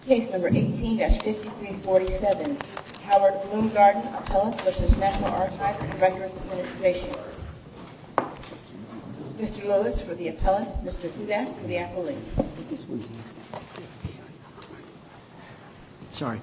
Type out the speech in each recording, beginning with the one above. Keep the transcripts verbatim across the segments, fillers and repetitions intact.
Case number eighteen dash fifty-three forty-seven, Howard Bloomgarden, Appellant versus National Archives and Records Administration. Mister Lewis for the appellant, Mister Hudak for the appellee. Sorry.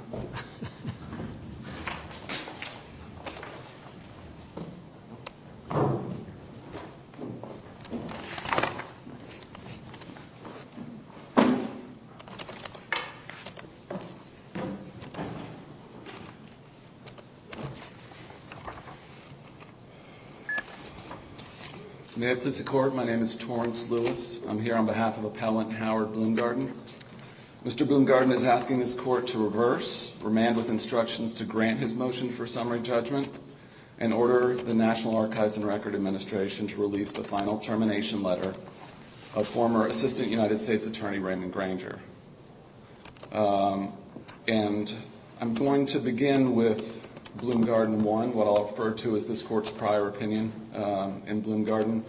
May it please the Court, my name is Torrance Lewis. I'm here on behalf of Appellant Howard Bloomgarden. Mister Bloomgarden is asking this Court to reverse, remand with instructions to grant his motion for summary judgment, and order the National Archives and Record Administration to release the final termination letter of former Assistant United States Attorney Raymond Granger. Um, and I'm going to begin with Bloomgarden one, what I'll refer to as this Court's prior opinion um, in Bloomgarden,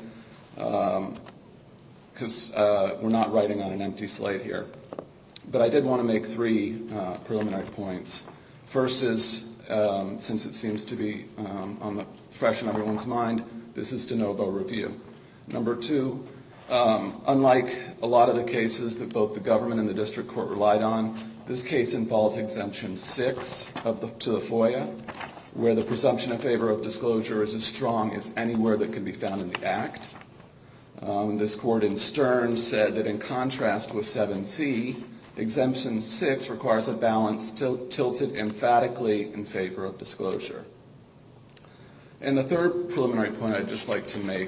because um, uh, we're not writing on an empty slate here. But I did want to make three uh, preliminary points. First is, um, since it seems to be um, on the fresh in everyone's mind, this is de novo review. Number two, um, unlike a lot of the cases that both the government and the district court relied on, this case involves Exemption six of the, to the FOIA, where the presumption in favor of disclosure is as strong as anywhere that can be found in the Act. Um, this court in Stern said that in contrast with seven C, Exemption six requires a balance til- tilted emphatically in favor of disclosure. And the third preliminary point I'd just like to make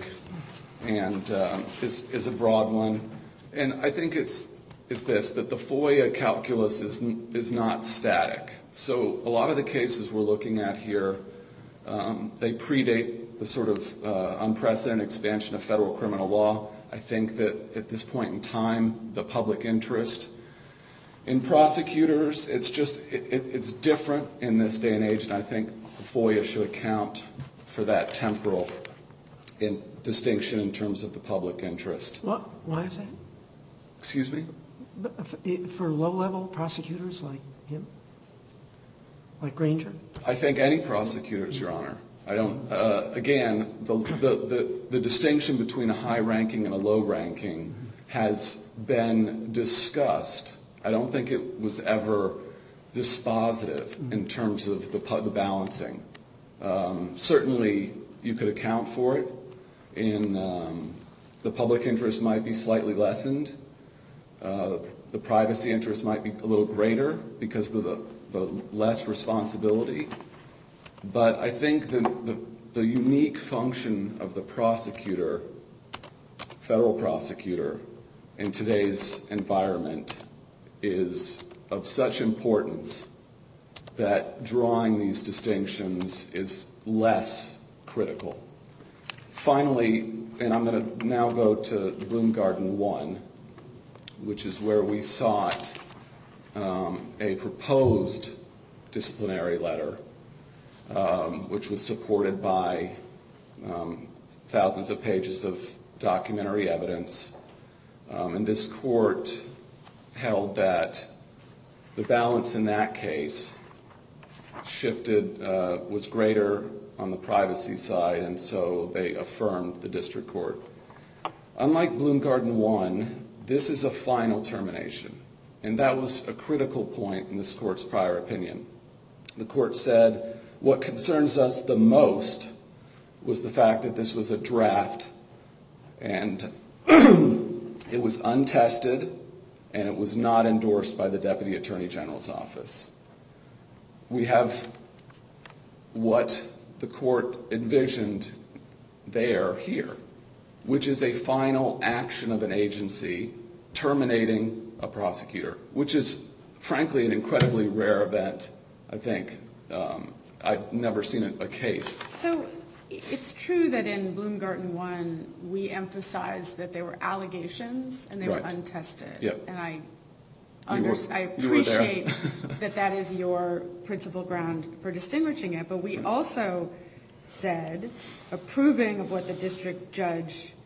and um, is, is a broad one, and I think it's is this, that the FOIA calculus is, is not static. So a lot of the cases we're looking at here, um, they predate the sort of uh, unprecedented expansion of federal criminal law. I think that at this point in time, the public interest in prosecutors, it's just, it, it, it's different in this day and age, and I think the FOIA should account for that temporal in distinction in terms of the public interest. What? Why is that? Excuse me? For low-level prosecutors like him? Like Granger? I think any prosecutors, Your Honor. I don't, uh, again, the, the, the, the distinction between a high-ranking and a low-ranking has been discussed. I don't think it was ever dispositive in terms of the, the balancing. Um, certainly, you could account for it. In um, the public interest might be slightly lessened. Uh, the privacy interest might be a little greater because of the, the less responsibility. But I think the, the, the unique function of the prosecutor, federal prosecutor, in today's environment is of such importance that drawing these distinctions is less critical. Finally, and I'm going to now go to Bloomgarden one, which is where we sought um, a proposed disciplinary letter, um, which was supported by um, thousands of pages of documentary evidence. Um, and this court held that the balance in that case shifted, uh, was greater on the privacy side, and so they affirmed the district court. Unlike Bloomgarden one, this is a final termination, and that was a critical point in this court's prior opinion. The court said, what concerns us the most was the fact that this was a draft, and it was untested, and it was not endorsed by the Deputy Attorney General's office. We have what the court envisioned there, here, which is a final action of an agency terminating a prosecutor, which is, frankly, an incredibly rare event, I think. Um, I've never seen a, a case. So it's true that in Bloomgarden one, we emphasized that there were allegations and they right. were untested. Yep. And I, under, were, I appreciate that that is your principal ground for distinguishing it, but we also said, approving of what the district judge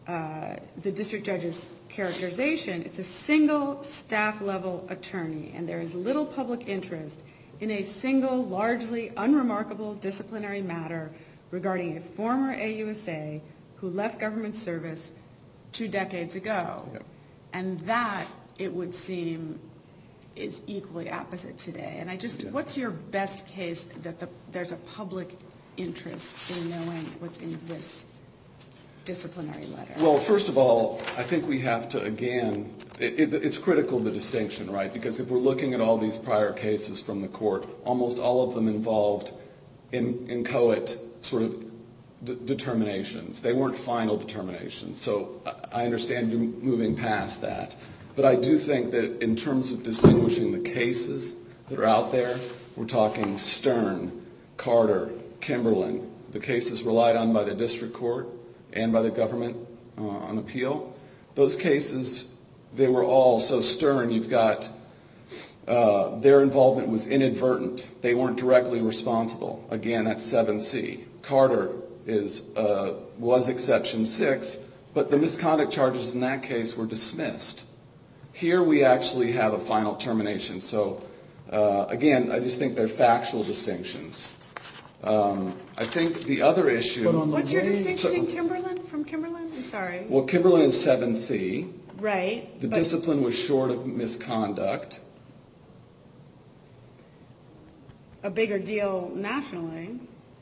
uh, the district judge's characterization, it's a single staff-level attorney, and there is little public interest in a single, largely unremarkable disciplinary matter regarding a former A U S A who left government service two decades ago. Yep. And that, it would seem, is equally opposite today. And I just, Yeah. what's your best case that the, there's a public interest in knowing what's in this disciplinary letter? Well, first of all, I think we have to, again, it, it, it's critical, the distinction, right? Because if we're looking at all these prior cases from the court, almost all of them involved in, inchoate sort of d- determinations. They weren't final determinations. So I understand you're moving past that. But I do think that in terms of distinguishing the cases that are out there, we're talking Stern, Carter, Kimberlin, the cases relied on by the district court and by the government uh, on appeal. Those cases, they were all so Stern. You've got uh, their involvement was inadvertent. They weren't directly responsible. Again, that's seven C. Carter is uh, was exception six, but the misconduct charges in that case were dismissed. Here we actually have a final termination. So uh, again, I just think they're factual distinctions. Um, I think the other issue. What's your distinction so, in Kimberlin from Kimberlin? I'm sorry. Well, Kimberlin is seven C. Right. The but discipline was short of misconduct. a bigger deal nationally.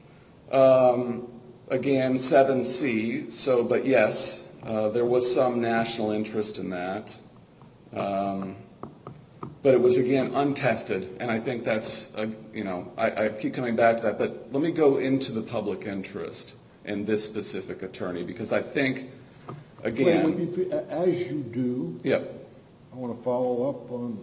Um, again, seven C. So, but yes, uh, there was some national interest in that. Um, but it was, again, untested, and I think that's, uh, you know, I, I keep coming back to that. But let me go into the public interest in this specific attorney, because I think, again... Wait, wait, as you do, Yep. I want to follow up on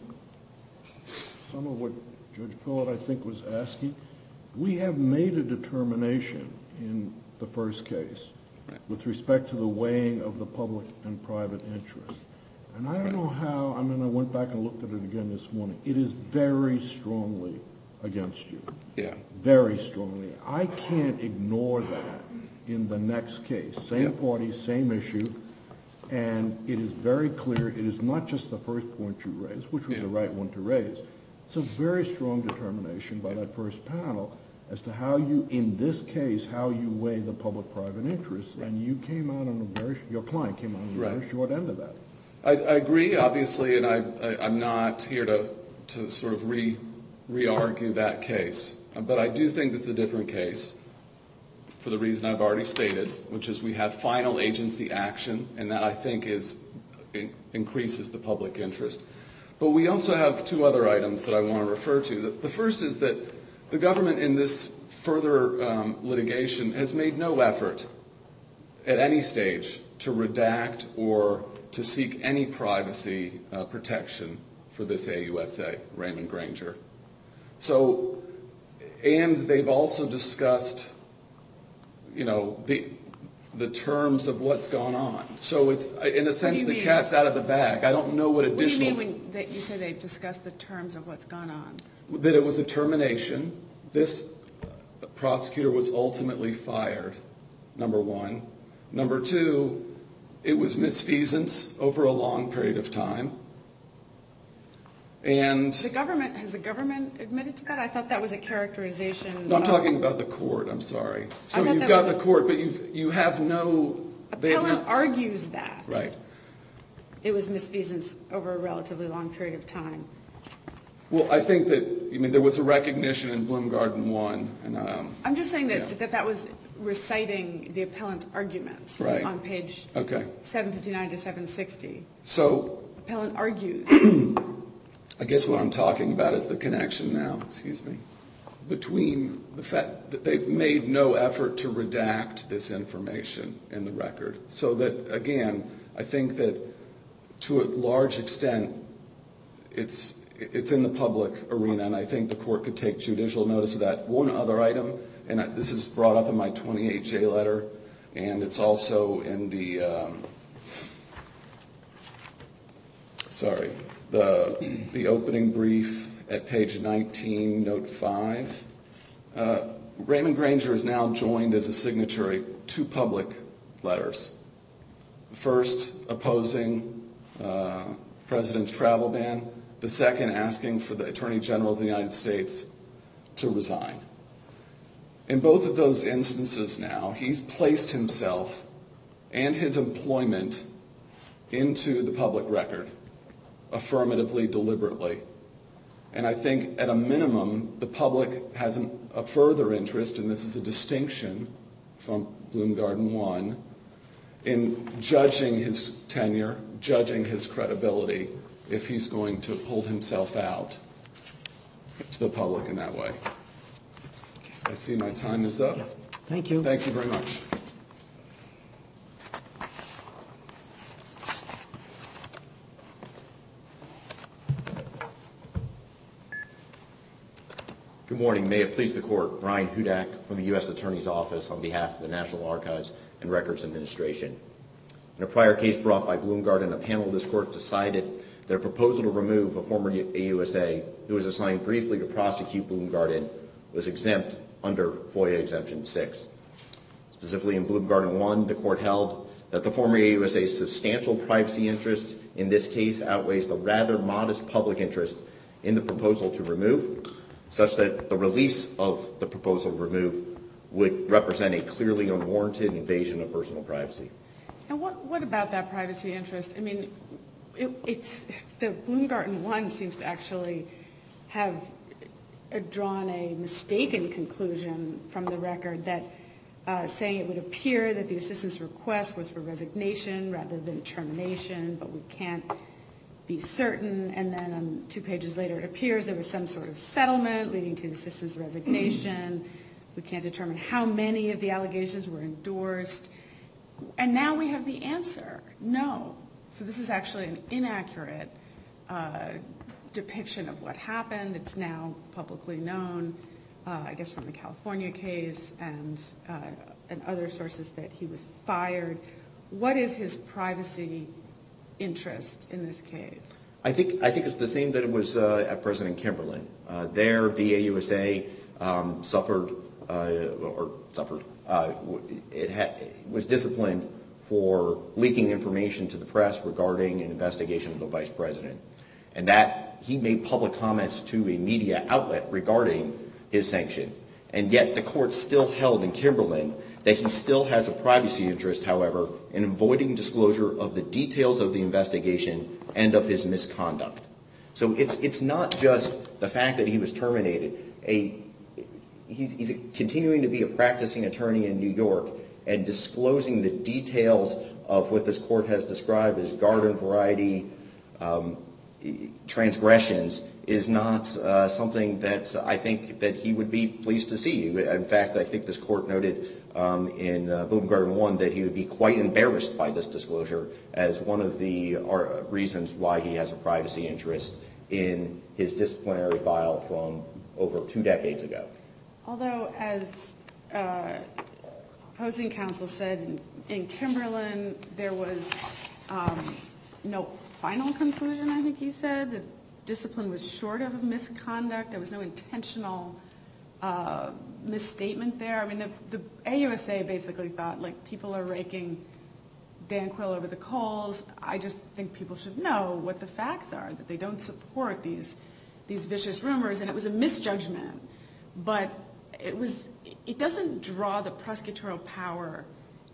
some of what Judge Pillard, I think, was asking. We have made a determination in the first case Right. with respect to the weighing of the public and private interest. And I don't know how, I mean, I went back and looked at it again this morning. It is very strongly against you. Yeah. Very strongly. I can't ignore that in the next case. Same Yep. party, same issue. And it is very clear, it is not just the first point you raised, which was Yeah. the right one to raise. It's a very strong determination by that first panel as to how you, in this case, how you weigh the public-private interests. And you came out on a very, your client came out on a Right. very short end of that. I, I agree, obviously, and I, I, I'm not here to, to sort of re, re-argue that case. But I do think it's a different case for the reason I've already stated, which is we have final agency action, and that I think is in, increases the public interest. But we also have two other items that I want to refer to. The, the first is that the government in this further um, litigation has made no effort at any stage to redact or to seek any privacy uh, protection for this A U S A, Raymond Granger. So, and they've also discussed, you know, the the terms of what's gone on. So it's, in a sense, you the mean? cat's out of the bag. I don't know what What do you additional... mean when that you say they've discussed the terms of what's gone on? That it was a termination. This prosecutor was ultimately fired, number one. Number two, it was misfeasance over a long period of time. And The government, has the government admitted to that? I thought that was a characterization. no, I'm of- talking about the court, I'm sorry. So I thought you've that got was the a- court, but you've, you have no... they have Appellant not- argues that. Right. It was misfeasance over a relatively long period of time. Well, I think that, I mean, there was a recognition in Bloom Garden one, and um, I'm just saying that Yeah. that, that was reciting the appellant's arguments Right. on page okay. seven fifty-nine to seven sixty. So Appellant argues. I guess what I'm talking about is the connection now, excuse me, between the fact that they've made no effort to redact this information in the record. So that, again, I think that to a large extent, it's it's in the public arena, and I think the court could take judicial notice of that. One other item, and I, this is brought up in my twenty-eight J letter, and it's also in the, um, sorry, the the opening brief at page nineteen, note five. Uh, Raymond Granger is now joined as a signatory to public letters. first opposing uh, President's travel ban, the second asking for the Attorney General of the United States to resign. In both of those instances now, he's placed himself and his employment into the public record, affirmatively, deliberately. And I think at a minimum, the public has an, a further interest, and this is a distinction from Bloomgarden one, in judging his tenure, judging his credibility, if he's going to hold himself out to the public in that way. I see my time is up. Thank you. Thank you very much. Good morning. May it please the Court. Brian Hudak from the U S Attorney's Office on behalf of the National Archives and Records Administration. In a prior case brought by Bloomgarden, a panel of this Court decided that a proposal to remove a former A U S A who was assigned briefly to prosecute Bloomgarden was exempt under FOIA Exemption six. Specifically in Bloomgarden one, the Court held that the former A U S A's substantial privacy interest in this case outweighs the rather modest public interest in the proposal to remove, such that the release of the proposal to remove would represent a clearly unwarranted invasion of personal privacy. And what, what about that privacy interest? I mean, it, it's the Bloomgarden one seems to actually have drawn a mistaken conclusion from the record that uh, saying it would appear that the assistant's request was for resignation rather than termination, but we can't be certain. And then um, two pages later, it appears there was some sort of settlement leading to the assistant's resignation. We can't determine how many of the allegations were endorsed. And now we have the answer, no. So this is actually an inaccurate uh, depiction of what happened. It's now publicly known, uh, I guess from the California case and, uh, and other sources, that he was fired. What is his privacy interest in this case? I think I think it's the same that it was uh, at President Kimberlin. Uh, there, the A U S A um, suffered uh, or suffered. Uh, it, ha- it was disciplined for leaking information to the press regarding an investigation of the vice president, and that he made public comments to a media outlet regarding his sanction. And yet, the court still held in Kimberlin that he still has a privacy interest, however, in avoiding disclosure of the details of the investigation and of his misconduct. So it's it's not just the fact that he was terminated. A he's, he's continuing to be a practicing attorney in New York and disclosing the details of what this court has described as garden variety um, transgressions is not uh, something that I think that he would be pleased to see. In fact, I think this court noted Um, in uh, Bloomgarden one that he would be quite embarrassed by this disclosure as one of the uh, reasons why he has a privacy interest in his disciplinary file from over two decades ago. Although, as uh, opposing counsel said, in, in Kimberlin there was um, no final conclusion, I think he said. The discipline was short of misconduct. There was no intentional Uh, misstatement there. I mean, the, the A U S A basically thought, like, people are raking Dan Quill over the coals. I just think people should know what the facts are, that they don't support these these vicious rumors, and it was a misjudgment. But it was it doesn't draw the prosecutorial power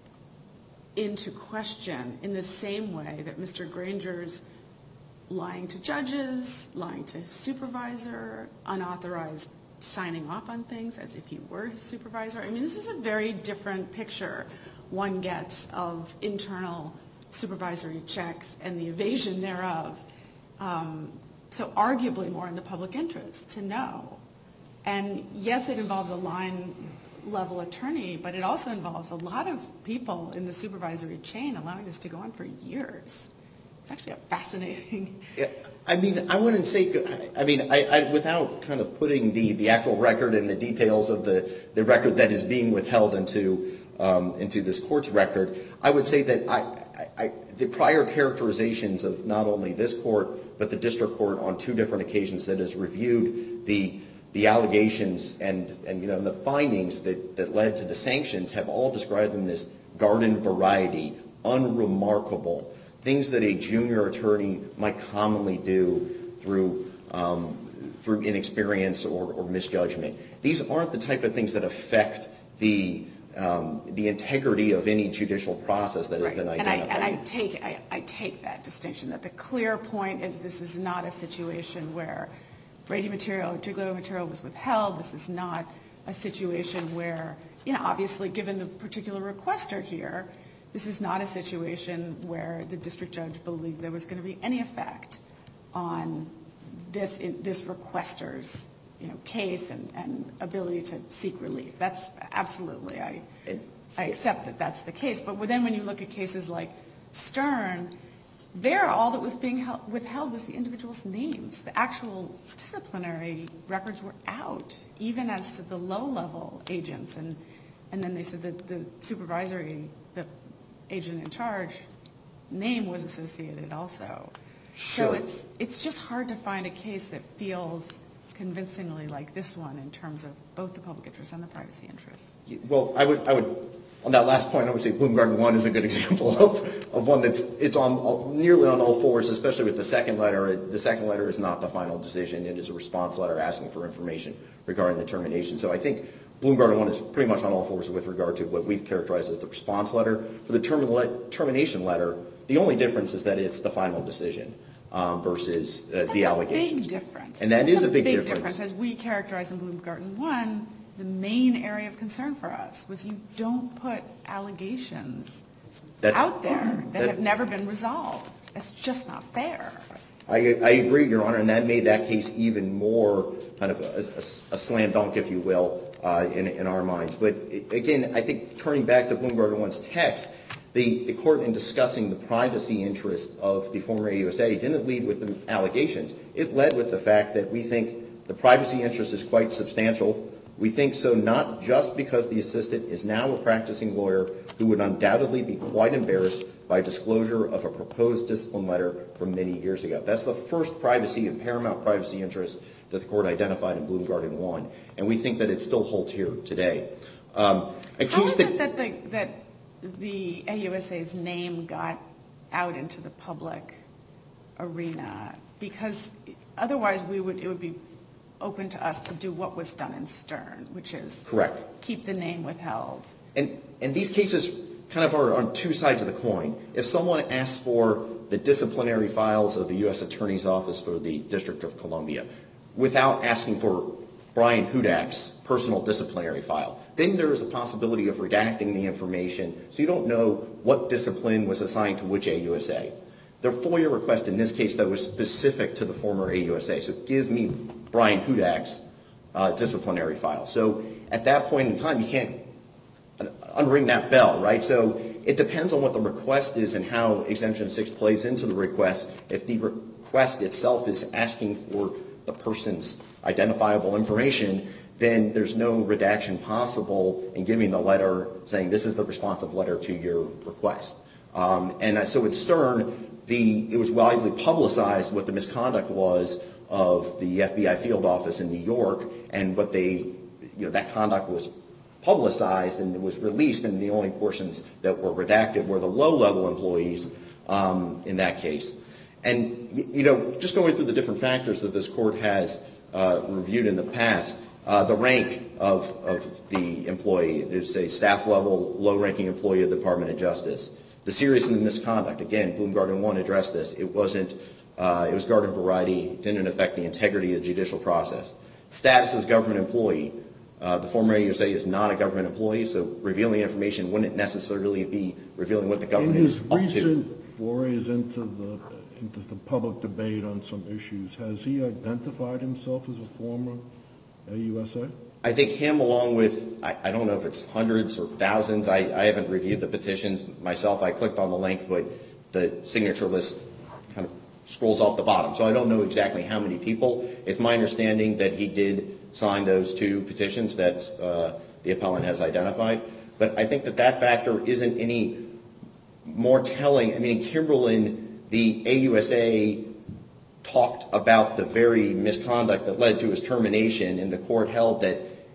into question in the same way that Mister Granger's lying to judges, lying to his supervisor, unauthorized signing off on things as if he were his supervisor. I mean, this is a very different picture one gets of internal supervisory checks and the evasion thereof. Um, so arguably more in the public interest to know. And yes, it involves a line-level attorney, but it also involves a lot of people in the supervisory chain allowing this to go on for years. It's actually a fascinating... Yeah. I mean, I wouldn't say, I mean, I, I, without kind of putting the, the actual record and the details of the, the record that is being withheld into um, into this court's record, I would say that I, I, I, the prior characterizations of not only this court, but the district court on two different occasions that has reviewed the the allegations and, and you know, the findings that, that led to the sanctions have all described them as garden variety, unremarkable, things that a junior attorney might commonly do through um, through inexperience or, or misjudgment. These aren't the type of things that affect the um, the integrity of any judicial process that right. has been and identified. I, and I take I, I take that distinction, that the clear point is this is not a situation where Brady material or Giglio material was withheld. This is not a situation where, you know, obviously given the particular requester here, this is not a situation where the district judge believed there was going to be any effect on this in, this requester's, you know, case and, and ability to seek relief. That's absolutely, I I accept that that's the case. But then when you look at cases like Stern, there all that was being held, withheld was the individual's names. The actual disciplinary records were out, even as to the low-level agents. And and then they said that the supervisory, the agent in charge, name was associated also. Sure. So it's it's just hard to find a case that feels convincingly like this one in terms of both the public interest and the privacy interest. Well, I would, I would, on that last point, I would say Bloom Garden one is a good example of, of one that's it's on nearly on all fours, especially with the second letter. The second letter is not the final decision; it is a response letter asking for information regarding the termination. So I think Bloom Garden one is pretty much on all fours with regard to what we've characterized as the response letter. For the term, termination letter, the only difference is that it's the final decision. Um, versus uh, the allegations. That's a big difference. And that That's is a big, big difference. difference. As we characterize in Bloom Garden one, the main area of concern for us was you don't put allegations That's, out there that, that have never been resolved. It's just not fair. I, I agree, Your Honor, and that made that case even more kind of a, a, a slam dunk, if you will, uh, in, in our minds. But again, I think turning back to Bloom Garden one's text, The, the court, in discussing the privacy interest of the former A U S A, didn't lead with the allegations. It led with the fact that we think the privacy interest is quite substantial. We think so not just because the assistant is now a practicing lawyer who would undoubtedly be quite embarrassed by disclosure of a proposed discipline letter from many years ago. That's the first privacy and paramount privacy interest that the court identified in Bloom Garden one, and we think that it still holds here today. Um, a How case is that, it that the, that the A U S A's name got out into the public arena? Because otherwise we would it would be open to us to do what was done in Stern, which is correct. keep the name withheld. And and these cases kind of are on two sides of the coin. If someone asks for the disciplinary files of the U S Attorney's Office for the District of Columbia without asking for Brian Hudak's personal disciplinary file, then there is a possibility of redacting the information so you don't know what discipline was assigned to which A U S A. The FOIA request in this case, though, was specific to the former A U S A. So give me Brian Hudak's uh, disciplinary file. So at that point in time, you can't unring that bell, right? So it depends on what the request is and how Exemption six plays into the request. If the request itself is asking for the person's identifiable information, then there's no redaction possible in giving the letter saying this is the responsive letter to your request. Um, and so at Stern, the, it was widely publicized what the misconduct was of the F B I field office in New York, and what they, you know, that conduct was publicized and it was released, and the only portions that were redacted were the low-level employees um, in that case. And, you know, just going through the different factors that this court has uh, reviewed in the past, uh, the rank of, of the employee, there's a staff-level, low-ranking employee of the Department of Justice. The seriousness of the misconduct, again, Bloom Garden one addressed this. It wasn't, uh, it was garden variety, didn't affect the integrity of the judicial process. Status as government employee. Uh, the former A U S A is not a government employee, so revealing information wouldn't necessarily be revealing what the government in his is up to. recent forays into the into the public debate on some issues, has he identified himself as a former A U S A? I think him, along with, I, I don't know if it's hundreds or thousands. I, I haven't reviewed the petitions myself. I clicked on the link, but the signature list kind of scrolls off the bottom. So I don't know exactly how many people. It's my understanding that he did sign those two petitions that uh, the appellant has identified. But I think that that factor isn't any more telling. I mean, in Kimberlin, the A U S A talked about the very misconduct that led to his termination, and the court held that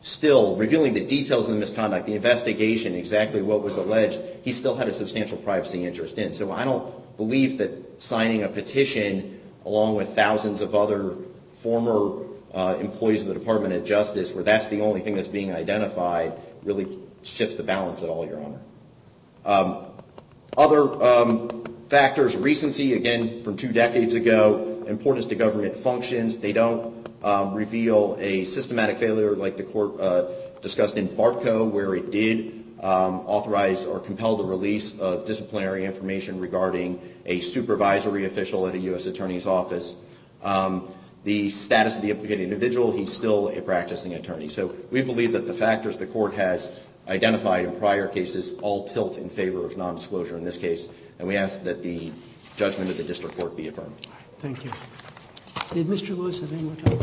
still revealing the details of the misconduct, the investigation, exactly what was alleged, he still had a substantial privacy interest in. So I don't believe that signing a petition along with thousands of other former uh, employees of the Department of Justice, where that's the only thing that's being identified, really shifts the balance at all, Your Honor. Um, other um, factors, recency, again, from two decades ago, importance to government functions. They don't um, reveal a systematic failure like the court uh, discussed in Bartco, where it did um, authorize or compel the release of disciplinary information regarding a supervisory official at a U S attorney's office. Um, the status of the implicated individual, he's still a practicing attorney. So we believe that the factors the court has identified in prior cases all tilt in favor of nondisclosure in this case, and we ask that the judgment of the district court be affirmed. Thank you. Did Mister Lewis have any more time?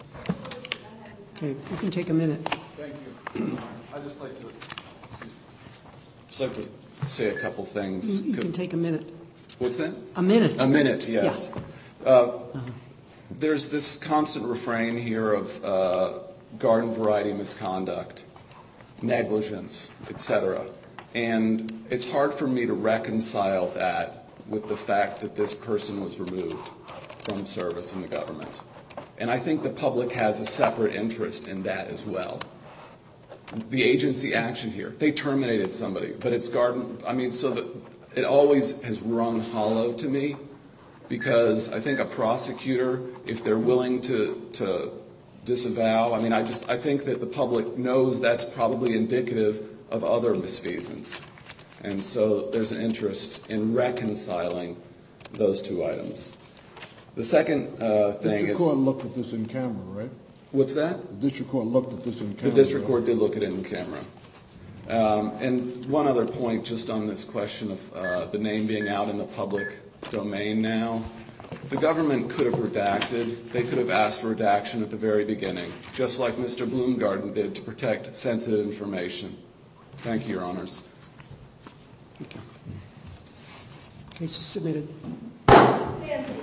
Okay, you can take a minute. Thank you. I'd just like to, excuse me, just like to say a couple things. You, you can take a minute. What's that? A minute. A minute, yes. Yeah. Uh, uh-huh. There's this constant refrain here of uh, garden variety misconduct, negligence, et cetera. And it's hard for me to reconcile that with the fact that this person was removed from service in the government. And I think the public has a separate interest in that as well. The agency action here, they terminated somebody, but it's garden, I mean, so that it always has rung hollow to me, because I think a prosecutor, if they're willing to, to disavow, I mean, I just, I think that the public knows that's probably indicative of other misfeasance. And so there's an interest in reconciling those two items. The second uh, thing is... The district court looked at this in camera, right? What's that? The district court looked at this in camera. The district court did look at it in camera. Um, and one other point just on this question of uh, the name being out in the public domain now. The government could have redacted. They could have asked for redaction at the very beginning, just like Mister Bloomgarden did to protect sensitive information. Thank you, Your Honors. Case is submitted.